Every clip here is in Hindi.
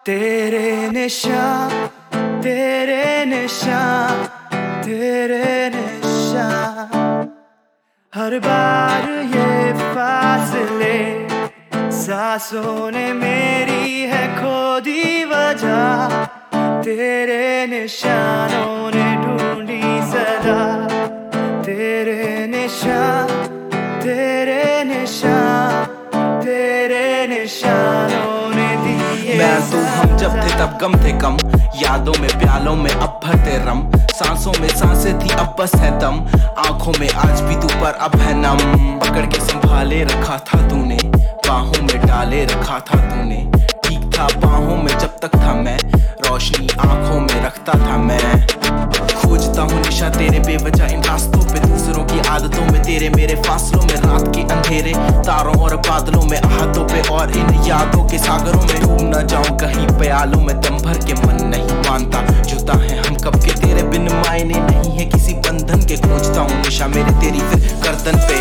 तेरे निशान, तेरे निशान, तेरे निशान। हर बार ये फासले सांसों ने मेरी है खो दी वजह। तेरे निशानों ने ढूंढी सदा। तेरे निशान, तेरे निशान, तेरे निशानों ने दिए। मैं तू हम जब थे तब गम थे कम, यादों में प्यालों में अब भरते रम। सांसों में सांसें थी अब बस है दम, आंखों में आज भी तू पर अब है नम। पकड़ के संभाले रखा था तूने, बाहों में डाले रखा था तूने। ठीक था बाहों में जब तक था मैं, रोशनी आंखों में रखता था मैं। खोजता हूँ निशा तेरे बेवजह इन रास्तों पे, दूसरों की आदतों में, तेरे मेरे फासलों में, रात के अंधेरे तारों और बादलों में, आहतों पे और इन यादों के सागरों में। डूब न जाऊं कहीं प्यालों में, दम भर के मन नहीं मानता। जुदा है हम कब के तेरे बिन, मायने नहीं है किसी बंधन के। खोजता हूँ निशा मेरे तेरी फिर गर्दन पे।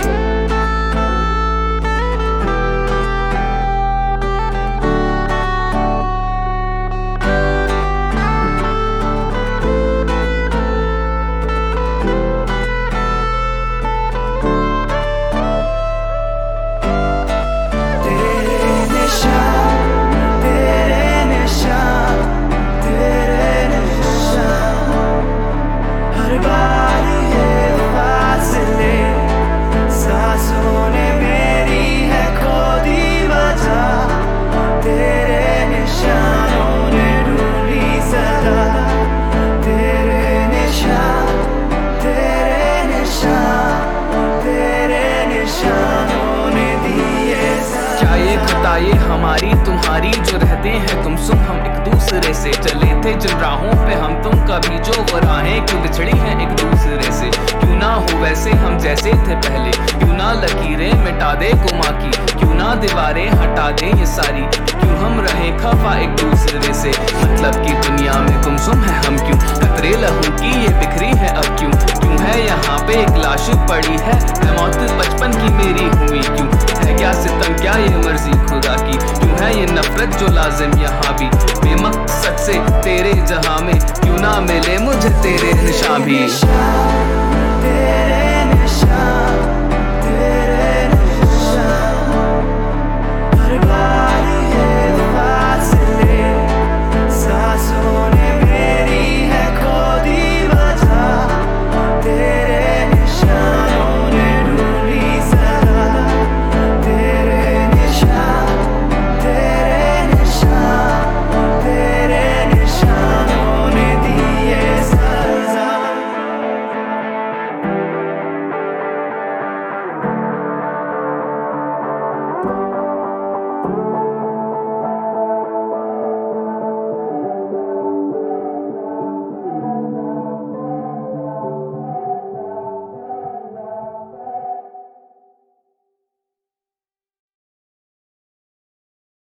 ये हमारी तुम्हारी जो रहते हैं तुमसुम हम एक दूसरे से। चले थे जिन राहों पे हम तुम, कभी जो वो राहें क्यों बिछड़ी हैं एक दूसरे से। क्यों ना हो वैसे हम जैसे थे पहले, क्यों ना लकीरें मिटा दे गुमा की, क्यों ना दीवारें हटा दे ये सारी। क्यों हम रहे खफा एक दूसरे से, मतलब की दुनिया में गुमसुम है हम क्यों। कतरे लहू की ये बिखरी है अब क्यों, क्यों है यहाँ पे एक लाश पड़ी है। मौत बचपन की मेरी हुई क्यों, है क्या सितम क्या ये मर्जी खुदा की। क्यों है ये नफरत जो लाजिम यहाँ भी, बेमकसद से तेरे जहां में। क्यों ना मिले मुझे तेरे निशान भी। तेरे निशान।